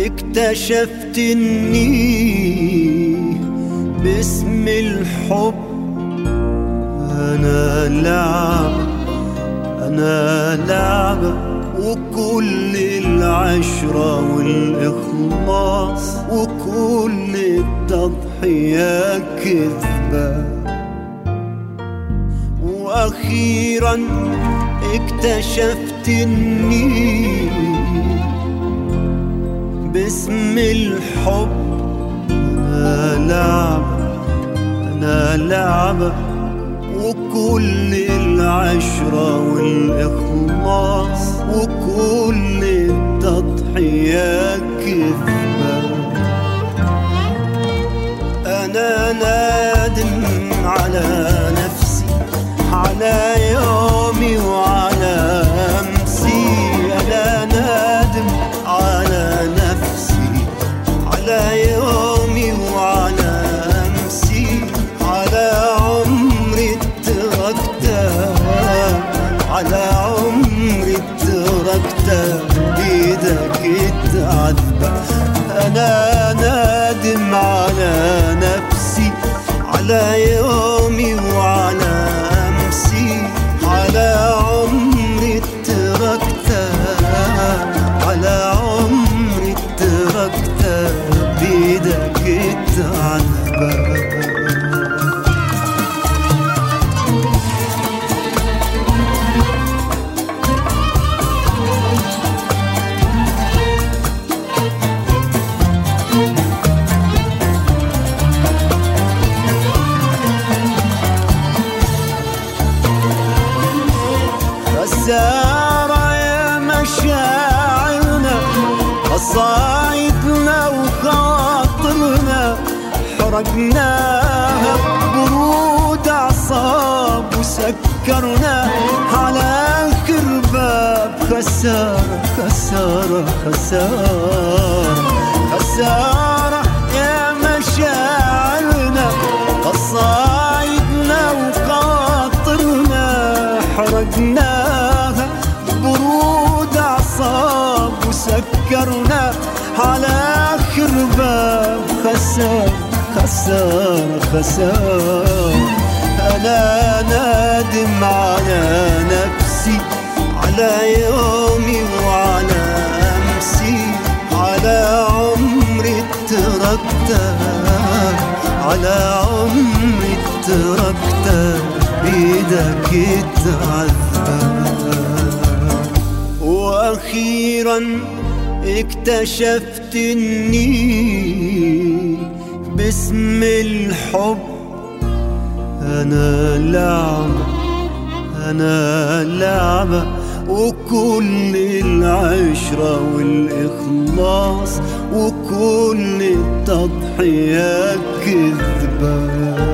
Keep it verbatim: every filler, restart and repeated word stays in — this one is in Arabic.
اكتشفت اني باسم الحب انا لعبة، انا لعبة، وكل العشرة والاخلاص وكل التضحية كذبة. واخيرا اكتشفت اني باسم الحب أنا لعبة، أنا لعبة، وكل العشرة والإخلاص وكل التضحية كذبة. أنا نادم على نفسي، على يومي وعلى أمسي. أنا نادم على نفسي، على يومي وعلى أمسي، على عمري تركته، على عمري تركته بيدك تعذب. أنا نادم على نفسي، على يومي وعلى أمسي، على عمري تركته، على عمري تركته بيدك تعذب. خسارة يا مشاعرنا، قصايدنا وخاطرنا حرقناها برود أعصاب وسكرنا على آخر باب. خسارة خسارة خسارة خسارة يا مشاعرنا، قصايدنا وخاطرنا حرقناها برود أعصاب وسكرنا على آخر باب. خسارة خسارة خسارة. أنا نادم على نفسي، على يومي وعلى أمسي، على عمري تركته، على عمري تركته بيدك تعذب. وأخيرا اكتشفت اني باسم الحب انا لعبة، انا لعبة، وكل العشرة والاخلاص وكل التضحية كذبة.